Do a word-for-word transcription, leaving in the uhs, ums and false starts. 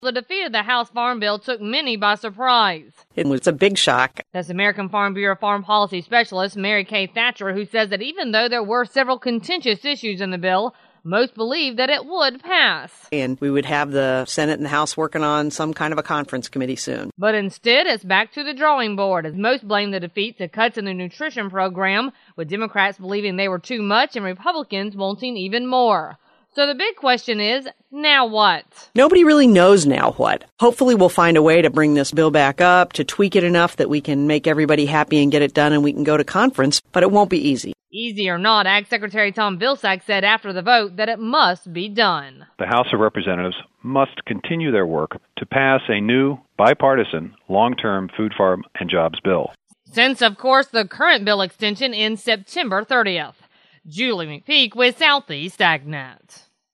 The defeat of the House Farm Bill took many by surprise. It was a big shock. That's American Farm Bureau Farm Policy Specialist Mary Kay Thatcher, who says that even though there were several contentious issues in the bill, most believed that it would pass. And we would have the Senate and the House working on some kind of a conference committee soon. But instead, it's back to the drawing board, as most blame the defeat to cuts in the nutrition program, with Democrats believing they were too much and Republicans wanting even more. So the big question is, now what? Nobody really knows now what. Hopefully we'll find a way to bring this bill back up, to tweak it enough that we can make everybody happy and get it done and we can go to conference, but it won't be easy. Easy or not, Ag Secretary Tom Vilsack said after the vote that it must be done. The House of Representatives must continue their work to pass a new, bipartisan, long-term food, farm, and jobs bill. Since, of course, the current bill extension ends September thirtieth. Julie McPeak with Southeast AgNet.